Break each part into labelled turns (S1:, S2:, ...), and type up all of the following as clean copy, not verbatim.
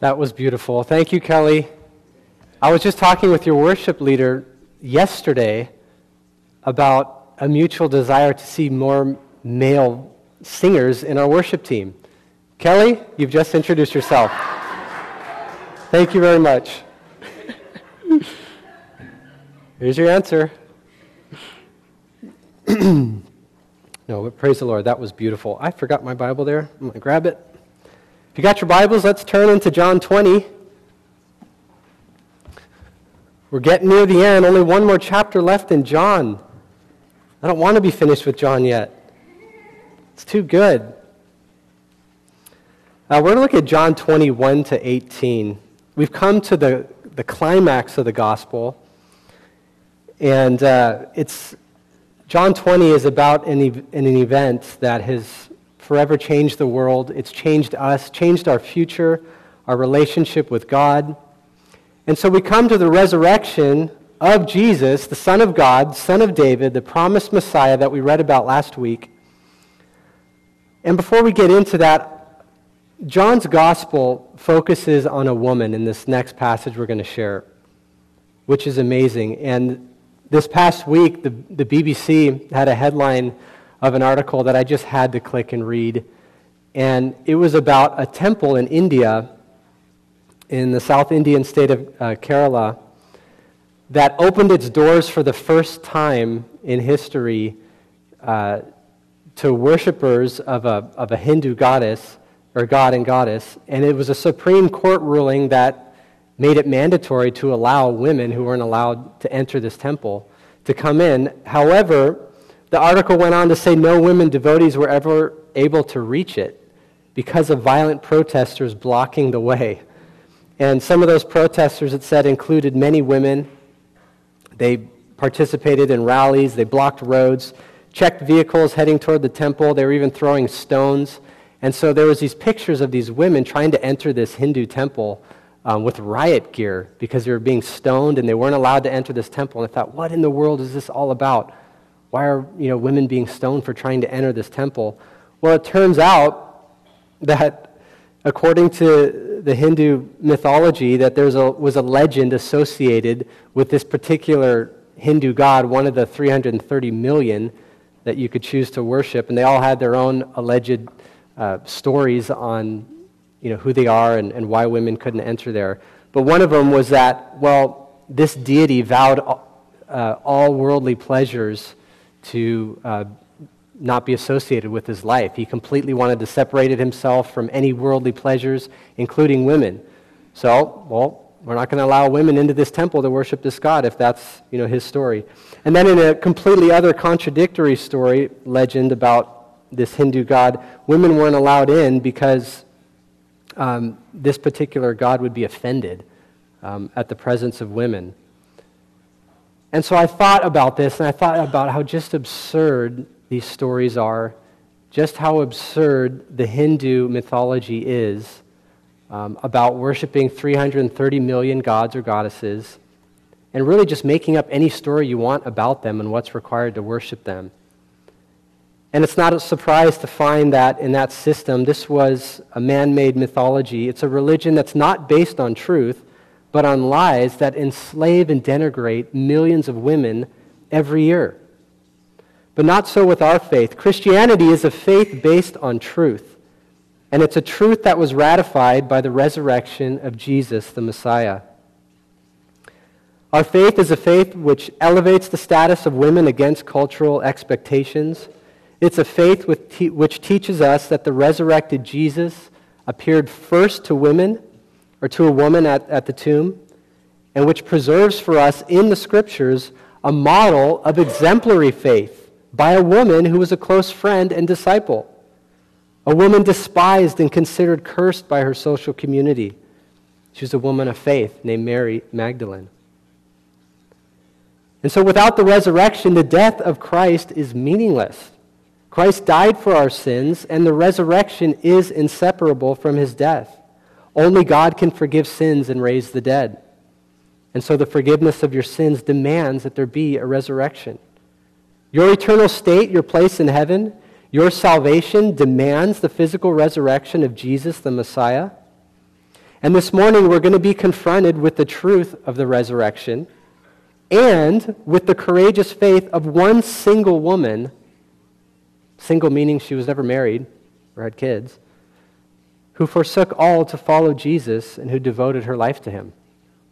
S1: That was beautiful. Thank you, Kelly. I was just talking with your worship leader yesterday about a mutual desire to see more male singers in our worship team. Kelly, you've just introduced yourself. Thank you very much. Here's your answer. No, but praise the Lord. That was beautiful. I forgot my Bible there. I'm going to grab it. If you got your Bibles, let's turn into John 20. We're getting near the end. Only one more chapter left in John. I don't want to be finished with John yet. It's too good. We're going to look at John 21 to 18. We've come to the climax of the gospel. And John 20 is about an event that has forever changed the world. It's changed us, changed our future, our relationship with God. And so we come to the resurrection of Jesus, the Son of God, Son of David, the promised Messiah that we read about last week. And before we get into that, John's gospel focuses on a woman in this next passage we're going to share, which is amazing. And this past week, the BBC had a headline of an article that I just had to click and read. And it was about a temple in India, in the South Indian state of Kerala, that opened its doors for the first time in history to worshipers of a Hindu goddess, or god and goddess. And it was a Supreme Court ruling that made it mandatory to allow women who weren't allowed to enter this temple to come in. However, the article went on to say no women devotees were ever able to reach it because of violent protesters blocking the way. And some of those protesters, it said, included many women. They participated in rallies, they blocked roads, checked vehicles heading toward the temple, they were even throwing stones. And so there was these pictures of these women trying to enter this Hindu temple with riot gear because they were being stoned and they weren't allowed to enter this temple. And I thought, what in the world is this all about? Why are women being stoned for trying to enter this temple? Well, it turns out that according to the Hindu mythology, that there was a legend associated with this particular Hindu god, one of the 330 million that you could choose to worship, and they all had their own alleged stories on who they are and why women couldn't enter there. But one of them was that, this deity vowed all worldly pleasures to not be associated with his life. He completely wanted to separate himself from any worldly pleasures, including women. So, we're not going to allow women into this temple to worship this god if that's, his story. And then in a completely other contradictory story, legend about this Hindu god, women weren't allowed in because this particular god would be offended at the presence of women. And so I thought about this, and I thought about how just absurd these stories are, just how absurd the Hindu mythology is about worshiping 330 million gods or goddesses, and really just making up any story you want about them and what's required to worship them. And it's not a surprise to find that in that system, this was a man-made mythology. It's a religion that's not based on truth, but on lies that enslave and denigrate millions of women every year. But not so with our faith. Christianity is a faith based on truth, and it's a truth that was ratified by the resurrection of Jesus, the Messiah. Our faith is a faith which elevates the status of women against cultural expectations. It's a faith which teaches us that the resurrected Jesus appeared first to women, or to a woman at the tomb, and which preserves for us in the Scriptures a model of exemplary faith by a woman who was a close friend and disciple, a woman despised and considered cursed by her social community. She was a woman of faith named Mary Magdalene. And so without the resurrection, the death of Christ is meaningless. Christ died for our sins, and the resurrection is inseparable from his death. Only God can forgive sins and raise the dead. And so the forgiveness of your sins demands that there be a resurrection. Your eternal state, your place in heaven, your salvation demands the physical resurrection of Jesus, the Messiah. And this morning we're going to be confronted with the truth of the resurrection and with the courageous faith of one single woman, single meaning she was never married or had kids, who forsook all to follow Jesus and who devoted her life to him.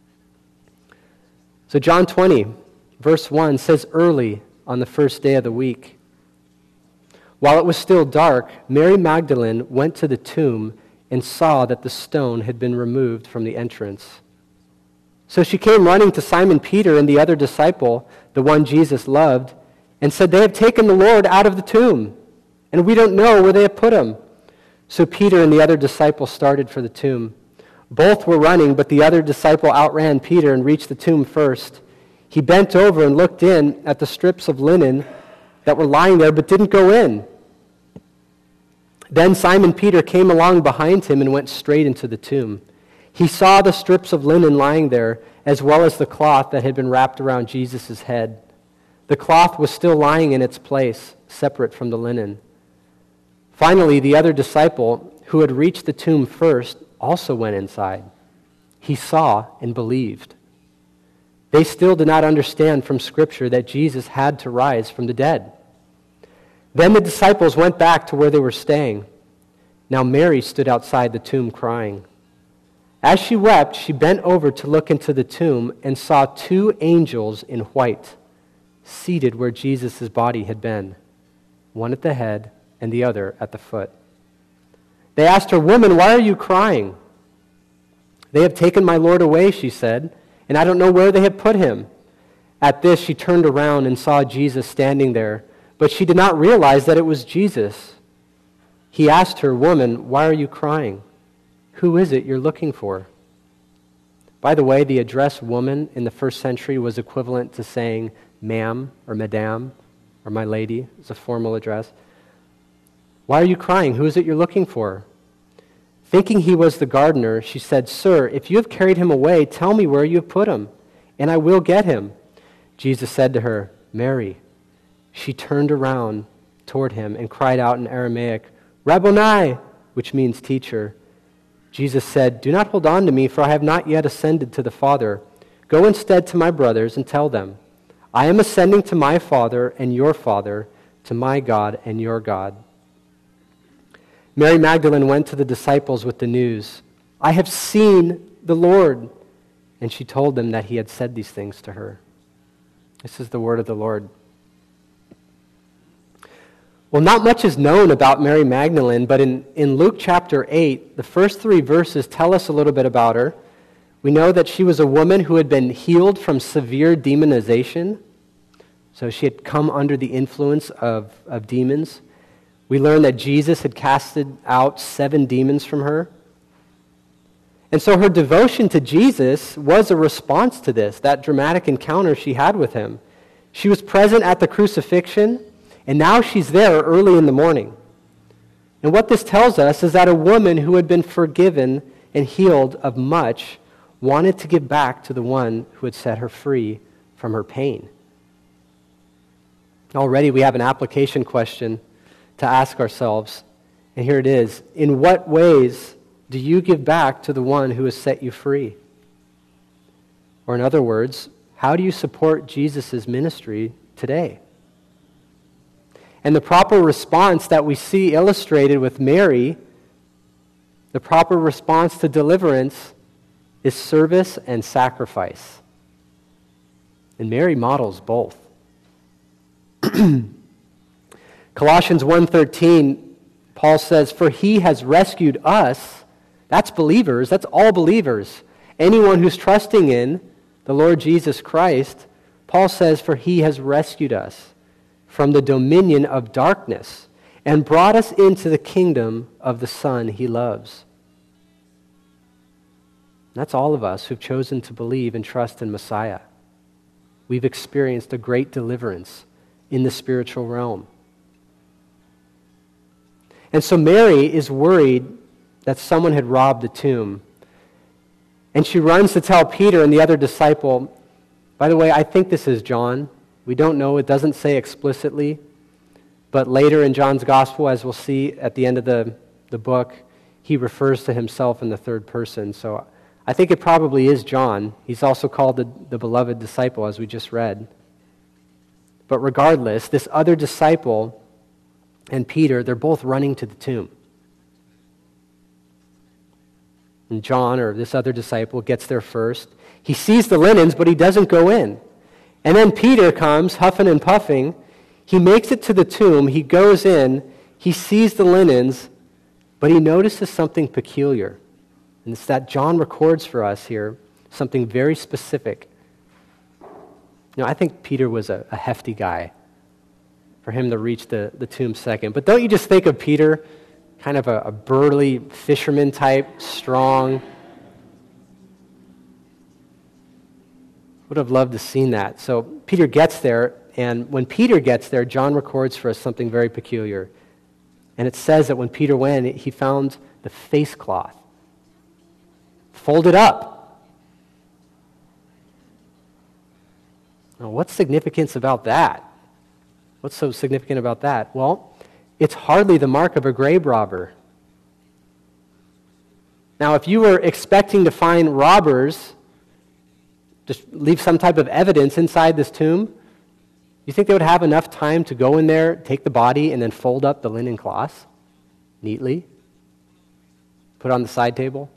S1: So John 20, verse 1 says, early on the first day of the week, while it was still dark, Mary Magdalene went to the tomb and saw that the stone had been removed from the entrance. So she came running to Simon Peter and the other disciple, the one Jesus loved, and said, "They have taken the Lord out of the tomb, and we don't know where they have put him." So Peter and the other disciple started for the tomb. Both were running, but the other disciple outran Peter and reached the tomb first. He bent over and looked in at the strips of linen that were lying there, but didn't go in. Then Simon Peter came along behind him and went straight into the tomb. He saw the strips of linen lying there, as well as the cloth that had been wrapped around Jesus' head. The cloth was still lying in its place, separate from the linen. Finally, the other disciple, who had reached the tomb first, also went inside. He saw and believed. They still did not understand from Scripture that Jesus had to rise from the dead. Then the disciples went back to where they were staying. Now Mary stood outside the tomb crying. As she wept, she bent over to look into the tomb and saw two angels in white, seated where Jesus' body had been, one at the head and the other at the foot. They asked her, "Woman, why are you crying?" "They have taken my Lord away," she said, "and I don't know where they have put him." At this, she turned around and saw Jesus standing there, but she did not realize that it was Jesus. He asked her, "Woman, why are you crying? Who is it you're looking for?" By the way, the address woman in the first century was equivalent to saying ma'am or madame or my lady. It's a formal address. "Why are you crying? Who is it you're looking for?" Thinking he was the gardener, she said, "Sir, if you have carried him away, tell me where you have put him, and I will get him." Jesus said to her, "Mary." She turned around toward him and cried out in Aramaic, "Rabboni," which means teacher. Jesus said, "Do not hold on to me, for I have not yet ascended to the Father. Go instead to my brothers and tell them, I am ascending to my Father and your Father, to my God and your God." Mary Magdalene went to the disciples with the news, "I have seen the Lord." And she told them that he had said these things to her. This is the word of the Lord. Well, not much is known about Mary Magdalene, but in Luke chapter 8, the first 3 verses tell us a little bit about her. We know that she was a woman who had been healed from severe demonization. So she had come under the influence of demons. We learn that Jesus had casted out 7 demons from her. And so her devotion to Jesus was a response to this, that dramatic encounter she had with him. She was present at the crucifixion, and now she's there early in the morning. And what this tells us is that a woman who had been forgiven and healed of much wanted to give back to the one who had set her free from her pain. Already we have an application question to ask ourselves, and here it is. In what ways do you give back to the one who has set you free? Or in other words, how do you support Jesus' ministry today? And the proper response that we see illustrated with Mary, the proper response to deliverance, is service and sacrifice. And Mary models both. Colossians 1:13, Paul says, "For he has rescued us," that's believers, that's all believers, anyone who's trusting in the Lord Jesus Christ, Paul says, "For he has rescued us from the dominion of darkness and brought us into the kingdom of the Son he loves." That's all of us who've chosen to believe and trust in Messiah. We've experienced a great deliverance in the spiritual realm. And so Mary is worried that someone had robbed the tomb. And she runs to tell Peter and the other disciple, by the way, I think this is John. We don't know, it doesn't say explicitly, but later in John's gospel, as we'll see at the end of the book, he refers to himself in the third person. So I think it probably is John. He's also called the beloved disciple, as we just read. But regardless, this other disciple and Peter, they're both running to the tomb. And John, or this other disciple, gets there first. He sees the linens, but he doesn't go in. And then Peter comes, huffing and puffing. He makes it to the tomb. He goes in. He sees the linens, but he notices something peculiar. And it's that John records for us here something very specific. You know, I think Peter was a hefty guy for him to reach the tomb second. But don't you just think of Peter, kind of a burly fisherman type, strong. Would have loved to have seen that. So Peter gets there, and when Peter gets there, John records for us something very peculiar. And it says that when Peter went, he found the face cloth folded up. Now, what's significance about that? What's so significant about that? Well, it's hardly the mark of a grave robber. Now, if you were expecting to find robbers, just leave some type of evidence inside this tomb, you think they would have enough time to go in there, take the body, and then fold up the linen cloths neatly? Put on the side table?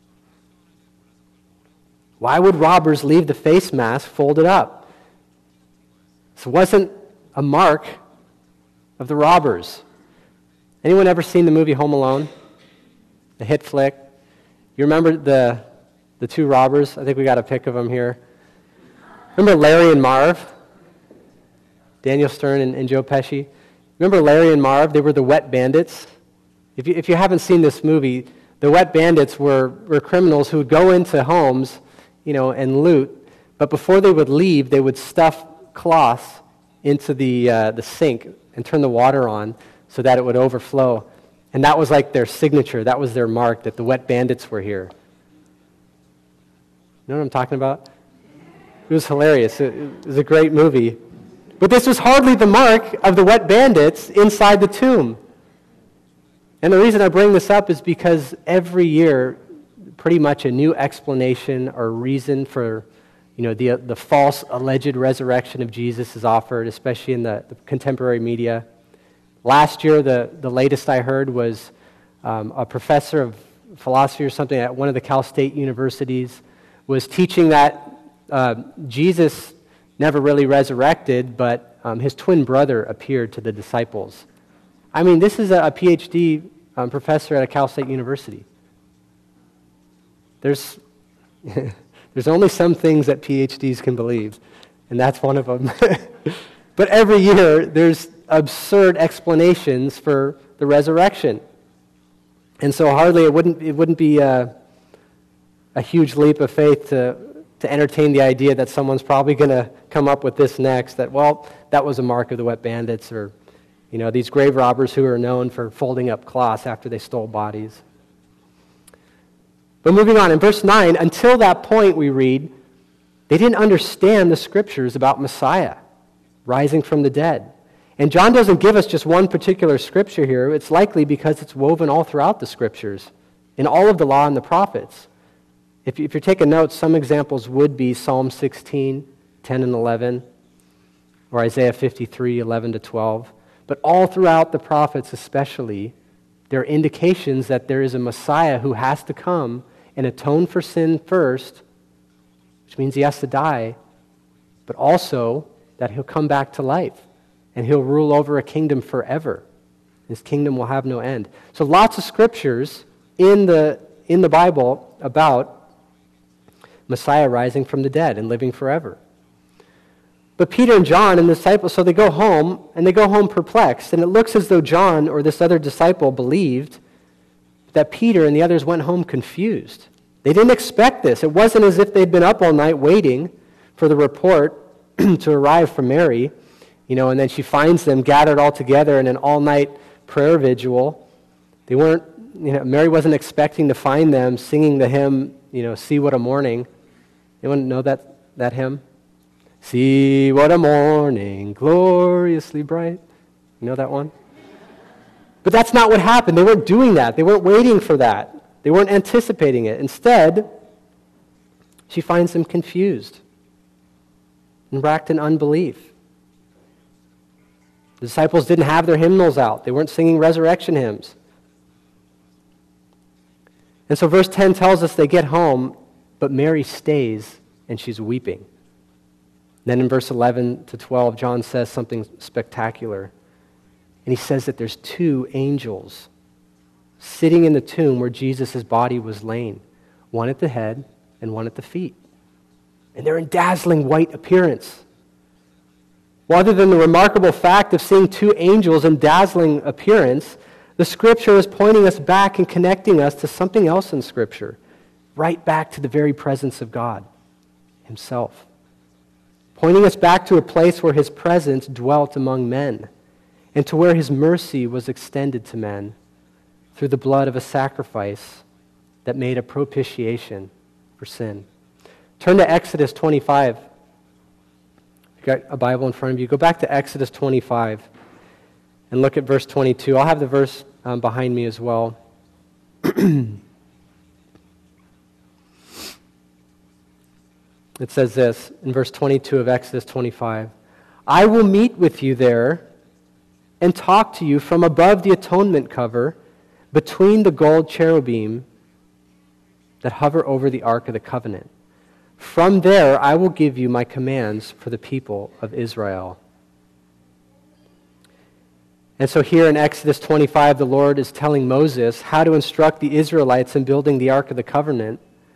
S1: Why would robbers leave the face mask folded up? This wasn't a mark of the robbers. Anyone ever seen the movie Home Alone? The hit flick? You remember the two robbers? I think we got a pic of them here. Remember Larry and Marv? Daniel Stern and Joe Pesci? Remember Larry and Marv? They were the wet bandits. If you haven't seen this movie, the wet bandits were criminals who would go into homes, and loot. But before they would leave, they would stuff cloths into the sink and turn the water on so that it would overflow. And that was like their signature. That was their mark, that the wet bandits were here. You know what I'm talking about? It was hilarious. It was a great movie. But this was hardly the mark of the wet bandits inside the tomb. And the reason I bring this up is because every year, pretty much a new explanation or reason for the false alleged resurrection of Jesus is offered, especially in the contemporary media. Last year, the latest I heard was a professor of philosophy or something at one of the Cal State universities was teaching that Jesus never really resurrected, but his twin brother appeared to the disciples. I mean, this is a PhD professor at a Cal State university. There's only some things that PhDs can believe, and that's one of them. But every year, there's absurd explanations for the resurrection. And so hardly it wouldn't be a huge leap of faith to entertain the idea that someone's probably going to come up with this next, that was a mark of the wet bandits, or these grave robbers who are known for folding up cloths after they stole bodies. But moving on, in verse 9, until that point we read, they didn't understand the scriptures about Messiah rising from the dead. And John doesn't give us just one particular scripture here. It's likely because it's woven all throughout the scriptures, in all of the law and the prophets. If you're taking notes, some examples would be Psalm 16, 10 and 11, or Isaiah 53, 11 to 12. But all throughout the prophets especially, there are indications that there is a Messiah who has to come and atone for sin first, which means he has to die, but also that he'll come back to life and he'll rule over a kingdom forever. His kingdom will have no end. So lots of scriptures in the Bible about Messiah rising from the dead and living forever. But Peter and John and the disciples, so they go home, and they go home perplexed. And it looks as though John, or this other disciple, believed that Peter and the others went home confused. They didn't expect this. It wasn't as if they'd been up all night waiting for the report to arrive from Mary, and then she finds them gathered all together in an all-night prayer vigil. They weren't, Mary wasn't expecting to find them singing the hymn, See What a Morning. Anyone know that hymn? See what a morning, gloriously bright. You know that one? But that's not what happened. They weren't doing that. They weren't waiting for that. They weren't anticipating it. Instead, she finds them confused and racked in unbelief. The disciples didn't have their hymnals out. They weren't singing resurrection hymns. And so verse 10 tells us they get home, but Mary stays and she's weeping. Then in verse 11 to 12, John says something spectacular. And he says that there's two angels sitting in the tomb where Jesus' body was laid, one at the head and one at the feet. And they're in dazzling white appearance. Well, other than the remarkable fact of seeing two angels in dazzling appearance, the Scripture is pointing us back and connecting us to something else in Scripture, right back to the very presence of God himself, pointing us back to a place where his presence dwelt among men and to where his mercy was extended to men through the blood of a sacrifice that made a propitiation for sin. Turn to Exodus 25. You've got a Bible in front of you. Go back to Exodus 25 and look at verse 22. I'll have the verse behind me as well. It says this in verse 22 of Exodus 25. I will meet with you there and talk to you from above the atonement cover between the gold cherubim that hover over the Ark of the Covenant. From there I will give you my commands for the people of Israel. And so here in Exodus 25, the Lord is telling Moses how to instruct the Israelites in building the Ark of the Covenant.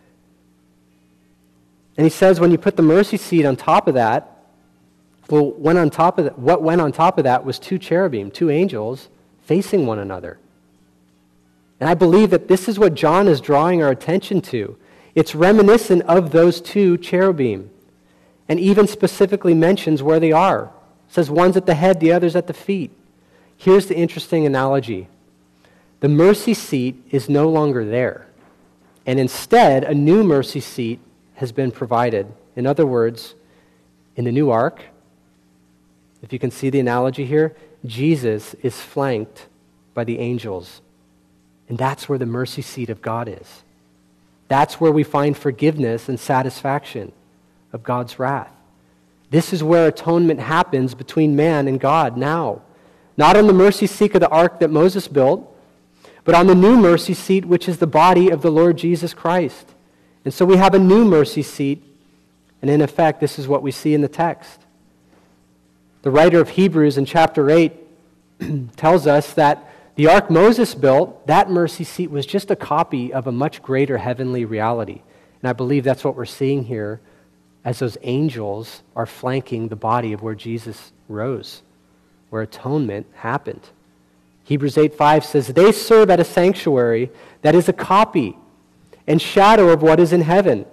S1: And he says when you put the mercy seat on top of that, what went on top of that was two cherubim, two angels facing one another. And I believe that this is what John is drawing our attention to. It's reminiscent of those two cherubim, and even specifically mentions where they are. It says one's at the head, the other's at the feet. Here's the interesting analogy. The mercy seat is no longer there, and instead a new mercy seat has been provided. In other words, in the new ark, if you can see the analogy here, Jesus is flanked by the angels. And that's where the mercy seat of God is. That's where we find forgiveness and satisfaction of God's wrath. This is where atonement happens between man and God now. Not on the mercy seat of the ark that Moses built, but on the new mercy seat, which is the body of the Lord Jesus Christ. And so we have a new mercy seat, and in effect, this is what we see in the text. The writer of Hebrews in chapter 8 tells us that the ark Moses built, that mercy seat was just a copy of a much greater heavenly reality. And I believe that's what we're seeing here as those angels are flanking the body of where Jesus rose, where atonement happened. Hebrews 8:5 says, they serve at a sanctuary that is a copy and shadow of what is in heaven.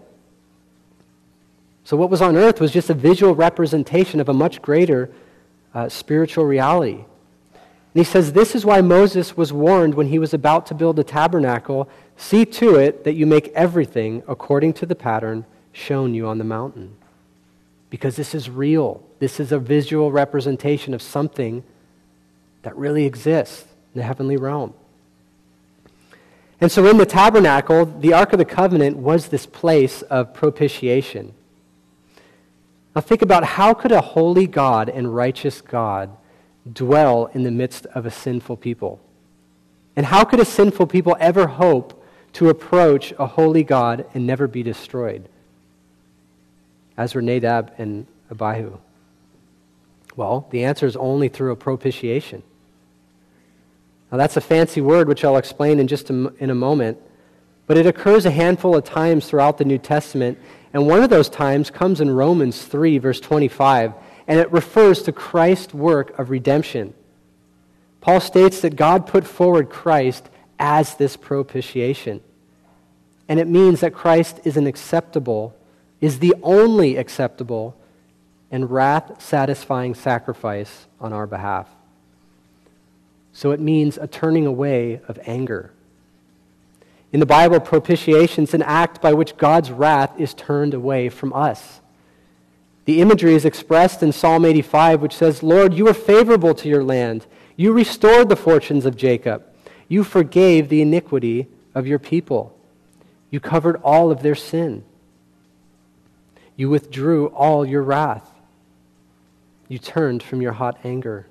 S1: So what was on earth was just a visual representation of a much greater spiritual reality. And he says, this is why Moses was warned when he was about to build the tabernacle, see to it that you make everything according to the pattern shown you on the mountain. Because this is real. This is a visual representation of something that really exists in the heavenly realm. And so in the tabernacle, the Ark of the Covenant was this place of propitiation. Now think about how could a holy God and righteous God dwell in the midst of a sinful people? And how could a sinful people ever hope to approach a holy God and never be destroyed? As were Nadab and Abihu. Well, the answer is only through a propitiation. Now that's a fancy word which I'll explain in a moment, but it occurs a handful of times throughout the New Testament, and one of those times comes in Romans 3, verse 25, and it refers to Christ's work of redemption. Paul states that God put forward Christ as this propitiation, and it means that Christ is the only acceptable and wrath-satisfying sacrifice on our behalf. So it means a turning away of anger. In the Bible, propitiation is an act by which God's wrath is turned away from us. The imagery is expressed in Psalm 85, which says, Lord, you are favorable to your land. You restored the fortunes of Jacob. You forgave the iniquity of your people. You covered all of their sin. You withdrew all your wrath. You turned from your hot anger.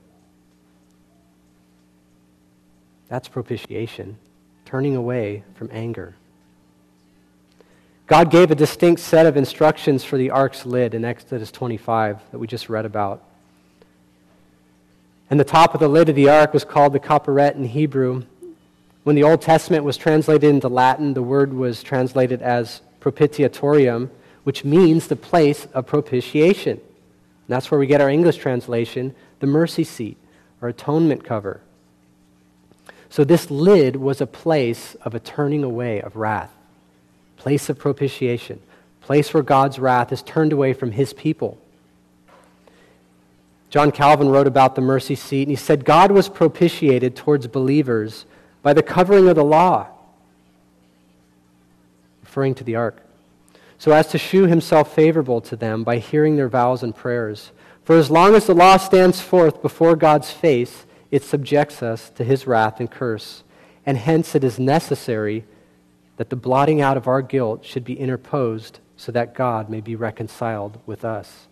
S1: That's propitiation, turning away from anger. God gave a distinct set of instructions for the ark's lid in Exodus 25 that we just read about. And the top of the lid of the ark was called the kapparet in Hebrew. When the Old Testament was translated into Latin, the word was translated as propitiatorium, which means the place of propitiation. And that's where we get our English translation, the mercy seat, or atonement cover. So this lid was a place of a turning away of wrath, place of propitiation, place where God's wrath is turned away from his people. John Calvin wrote about the mercy seat, and he said, God was propitiated towards believers by the covering of the law, referring to the ark, so as to shew himself favorable to them by hearing their vows and prayers. For as long as the law stands forth before God's face, it subjects us to his wrath and curse, and hence it is necessary that the blotting out of our guilt should be interposed so that God may be reconciled with us.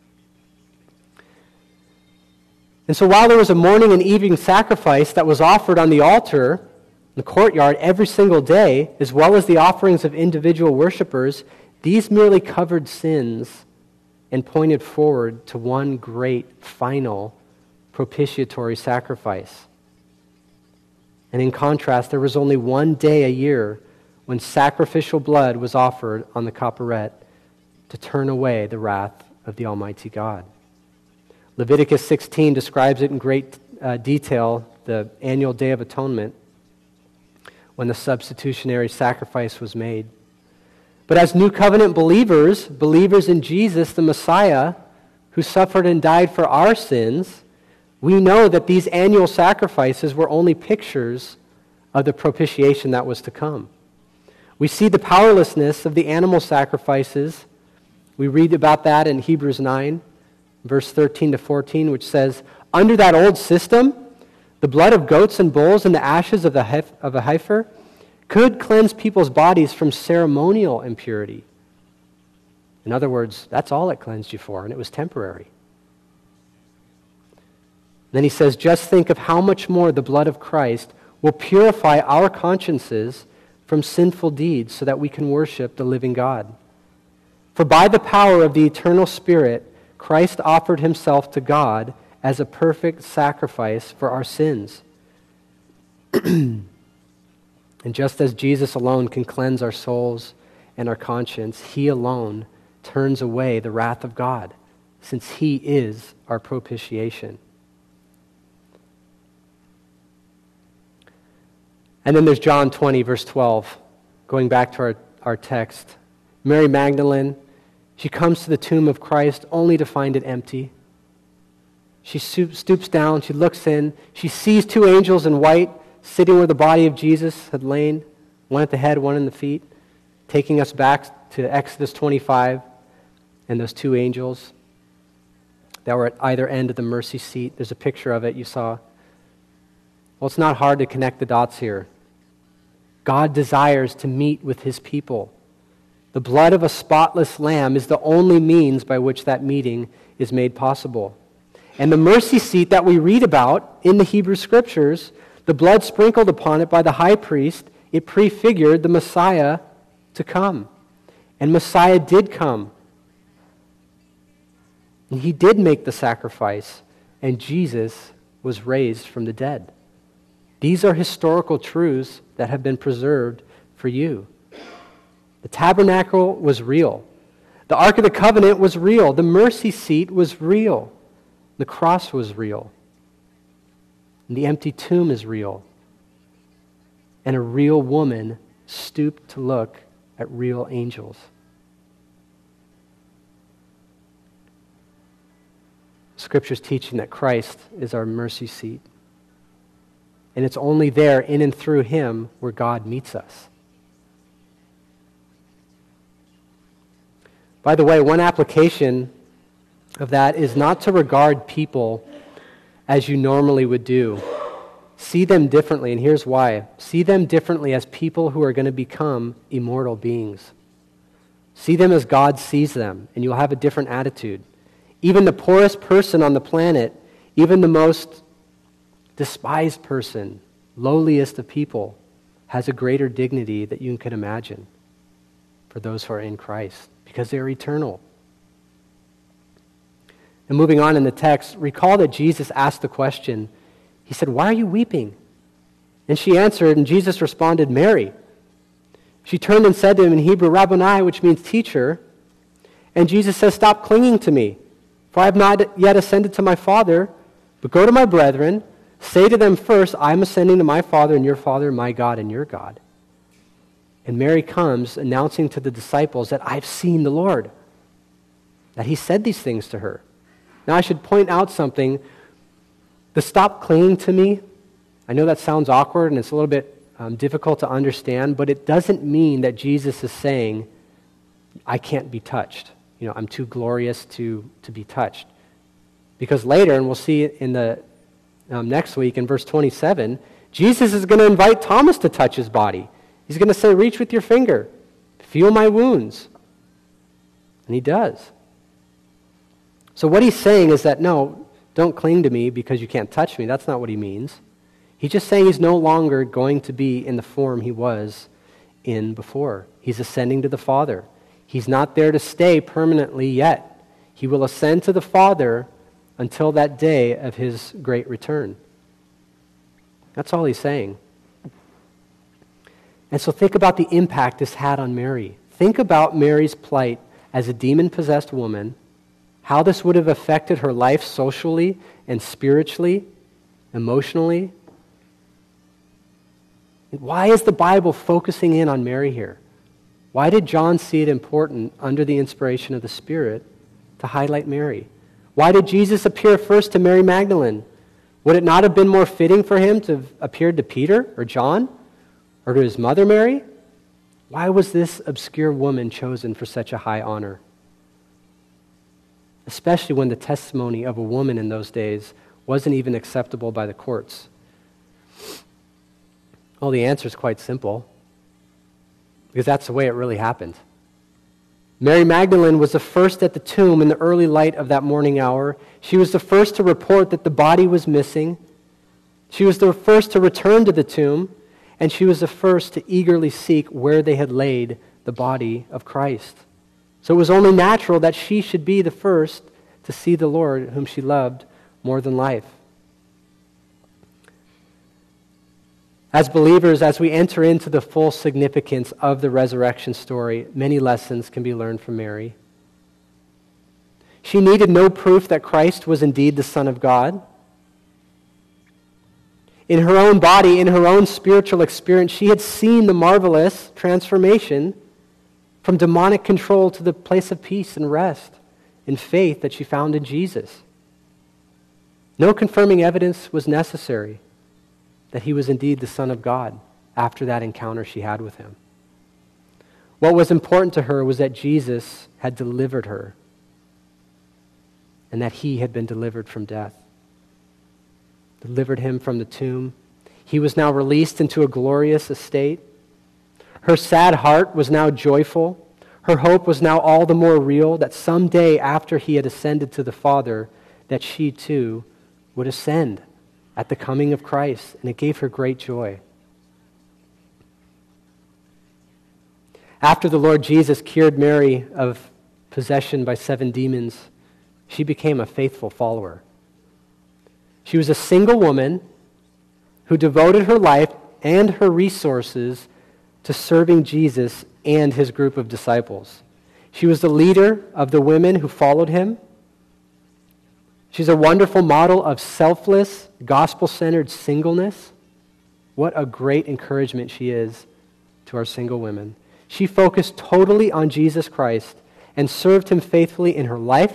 S1: And so while there was a morning and evening sacrifice that was offered on the altar, in the courtyard every single day, as well as the offerings of individual worshipers, these merely covered sins and pointed forward to one great, final, propitiatory sacrifice. And in contrast, there was only one day a year when sacrificial blood was offered on the kapparet to turn away the wrath of the Almighty God. Leviticus 16 describes it in great detail, the annual Day of Atonement, when the substitutionary sacrifice was made. But as New Covenant believers in Jesus, the Messiah, who suffered and died for our sins, we know that these annual sacrifices were only pictures of the propitiation that was to come. We see the powerlessness of the animal sacrifices. We read about that in Hebrews 9. Verse 13 to 14, which says, under that old system, the blood of goats and bulls and the ashes of a heifer could cleanse people's bodies from ceremonial impurity. In other words, that's all it cleansed you for, and it was temporary. Then he says, just think of how much more the blood of Christ will purify our consciences from sinful deeds so that we can worship the living God. For by the power of the eternal Spirit, Christ offered himself to God as a perfect sacrifice for our sins. And just as Jesus alone can cleanse our souls and our conscience, he alone turns away the wrath of God, since he is our propitiation. And then there's John 20, verse 12, going back to our text. Mary Magdalene, she comes to the tomb of Christ only to find it empty. She stoops down, she looks in, she sees two angels in white sitting where the body of Jesus had lain, one at the head, one in the feet, taking us back to Exodus 25 and those two angels that were at either end of the mercy seat. There's a picture of it you saw. Well, it's not hard to connect the dots here. God desires to meet with his people. The blood of a spotless lamb is the only means by which that meeting is made possible. And the mercy seat that we read about in the Hebrew Scriptures, the blood sprinkled upon it by the high priest, it prefigured the Messiah to come. And Messiah did come. And he did make the sacrifice, and Jesus was raised from the dead. These are historical truths that have been preserved for you. The tabernacle was real. The Ark of the Covenant was real. The mercy seat was real. The cross was real. And the empty tomb is real. And a real woman stooped to look at real angels. Scripture's teaching that Christ is our mercy seat. And it's only there, in and through him, where God meets us. By the way, one application of that is not to regard people as you normally would do. See them differently, and here's why. See them differently as people who are going to become immortal beings. See them as God sees them, and you'll have a different attitude. Even the poorest person on the planet, even the most despised person, lowliest of people, has a greater dignity that you can imagine for those who are in Christ, because they're eternal. And moving on in the text, recall that Jesus asked the question. He said, "Why are you weeping?" And she answered, and Jesus responded, "Mary." She turned and said to him in Hebrew, "Rabboni," which means teacher. And Jesus says, "Stop clinging to me, for I have not yet ascended to my Father, but go to my brethren, say to them first, I am ascending to my Father and your Father, my God and your God." And Mary comes announcing to the disciples that I've seen the Lord, that he said these things to her. Now I should point out something. The "stop clinging to me," I know that sounds awkward and it's a little bit difficult to understand, but it doesn't mean that Jesus is saying, I can't be touched. I'm too glorious to be touched. Because later, and we'll see in the next week in verse 27, Jesus is going to invite Thomas to touch his body. He's going to say, "Reach with your finger, feel my wounds." And he does. So what he's saying is that, no, don't cling to me because you can't touch me. That's not what he means. He's just saying he's no longer going to be in the form he was in before. He's ascending to the Father. He's not there to stay permanently yet. He will ascend to the Father until that day of his great return. That's all he's saying. And so think about the impact this had on Mary. Think about Mary's plight as a demon-possessed woman, how this would have affected her life socially and spiritually, emotionally. Why is the Bible focusing in on Mary here? Why did John see it important, under the inspiration of the Spirit, to highlight Mary? Why did Jesus appear first to Mary Magdalene? Would it not have been more fitting for him to have appeared to Peter or John or to his mother Mary? Why was this obscure woman chosen for such a high honor? Especially when the testimony of a woman in those days wasn't even acceptable by the courts. Well, the answer is quite simple, because that's the way it really happened. Mary Magdalene was the first at the tomb in the early light of that morning hour. She was the first to report that the body was missing. She was the first to return to the tomb, and she was the first to eagerly seek where they had laid the body of Christ. So it was only natural that she should be the first to see the Lord whom she loved more than life. As believers, as we enter into the full significance of the resurrection story, many lessons can be learned from Mary. She needed no proof that Christ was indeed the Son of God. In her own body, in her own spiritual experience, she had seen the marvelous transformation from demonic control to the place of peace and rest in faith that she found in Jesus. No confirming evidence was necessary that he was indeed the Son of God after that encounter she had with him. What was important to her was that Jesus had delivered her and that he had been delivered from death. Delivered him from the tomb. He was now released into a glorious estate. Her sad heart was now joyful. Her hope was now all the more real that someday after he had ascended to the Father, that she too would ascend at the coming of Christ, and it gave her great joy. After the Lord Jesus cured Mary of possession by 7 demons, she became a faithful follower. She was a single woman who devoted her life and her resources to serving Jesus and his group of disciples. She was the leader of the women who followed him. She's a wonderful model of selfless, gospel-centered singleness. What a great encouragement she is to our single women. She focused totally on Jesus Christ and served him faithfully in her life,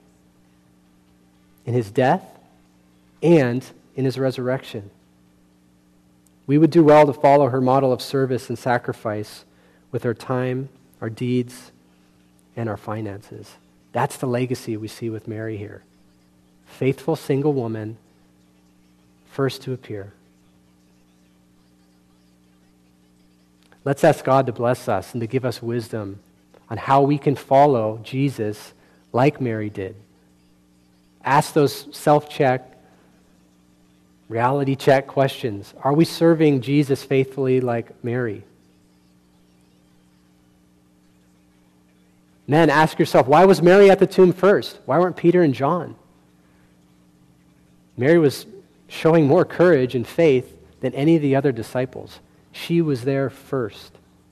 S1: in his death, and in his resurrection. We would do well to follow her model of service and sacrifice with our time, our deeds, and our finances. That's the legacy we see with Mary here. Faithful single woman first to appear. Let's ask God to bless us and to give us wisdom on how we can follow Jesus like Mary did. Ask those self-check, reality check questions. Are we serving Jesus faithfully like Mary? Men, ask yourself, why was Mary at the tomb first? Why weren't Peter and John? Mary was showing more courage and faith than any of the other disciples. She was there first.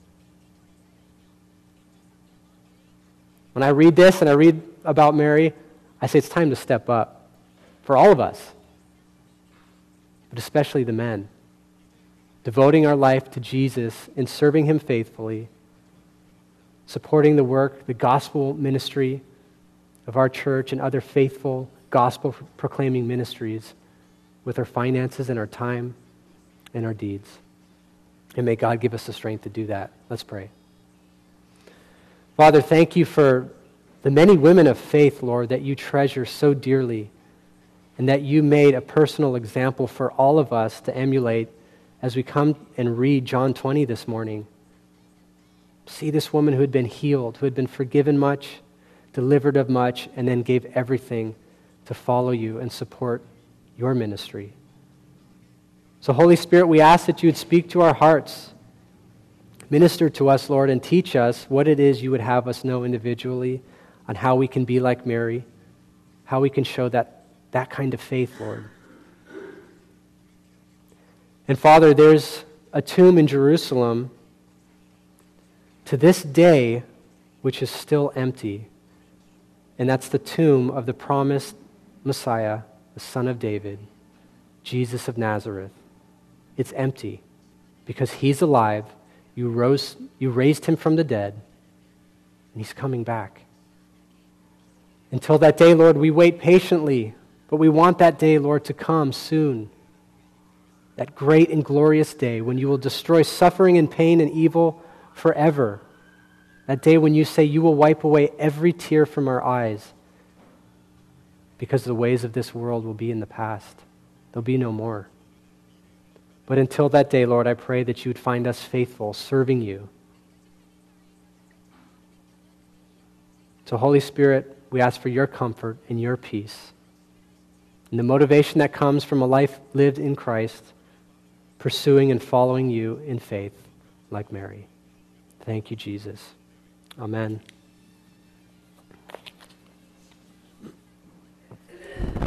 S1: When I read this and I read about Mary, I say it's time to step up for all of us, but especially the men, devoting our life to Jesus and serving him faithfully, supporting the work, the gospel ministry of our church and other faithful gospel-proclaiming ministries with our finances and our time and our deeds. And may God give us the strength to do that. Let's pray. Father, thank you for the many women of faith, Lord, that you treasure so dearly and that you made a personal example for all of us to emulate as we come and read John 20 this morning. See this woman who had been healed, who had been forgiven much, delivered of much, and then gave everything to follow you and support your ministry. So Holy Spirit, we ask that you would speak to our hearts. Minister to us, Lord, and teach us what it is you would have us know individually on how we can be like Mary, how we can show that kind of faith, Lord. And Father, there's a tomb in Jerusalem to this day which is still empty, and that's the tomb of the promised Messiah, the Son of David, Jesus of Nazareth. It's empty because he's alive. You raised him from the dead, and he's coming back. Until that day, Lord, we wait patiently, but we want that day, Lord, to come soon. That great and glorious day when you will destroy suffering and pain and evil forever. That day when you say you will wipe away every tear from our eyes because the ways of this world will be in the past. There'll be no more. But until that day, Lord, I pray that you would find us faithful, serving you. So, Holy Spirit, we ask for your comfort and your peace and the motivation that comes from a life lived in Christ, pursuing and following you in faith like Mary. Thank you, Jesus. Amen.